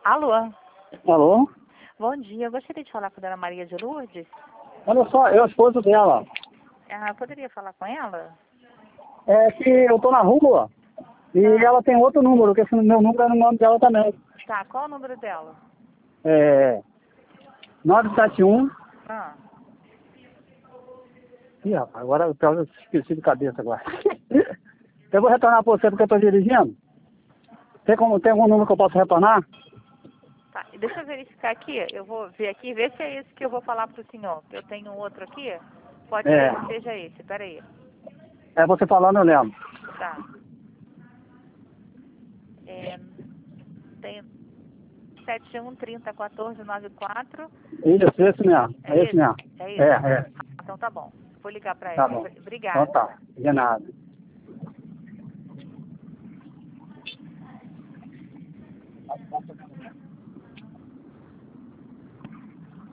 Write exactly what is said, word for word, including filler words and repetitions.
Alô? Alô? Bom dia, eu gostaria de falar com a dona Maria de Lourdes. Olha só, eu esposo dela. Ah, poderia falar com ela? É que eu tô na rua e Ah. ela tem outro número, que esse meu número é no nome dela também. Tá, qual o número dela? É nove sete um. Ah, Ih, rapaz, agora eu eu esqueci de cabeça agora. Eu vou retornar pra você porque eu tô dirigindo. Tem, como, tem algum número que eu posso retornar? tá. Deixa eu verificar aqui. Eu vou ver aqui, ver se é esse que eu vou falar pro senhor. Eu tenho um outro aqui. Pode É. ser que seja esse. Peraí. É você falando, eu lembro. Tá. É, tem sete um trinta quatorze noventa e quatro. Isso, esse mesmo. É É esse esse? mesmo. É É, esse? é. Ah, então tá bom. Vou ligar pra Tá ela. bom. Então Obrigada. tá. De nada.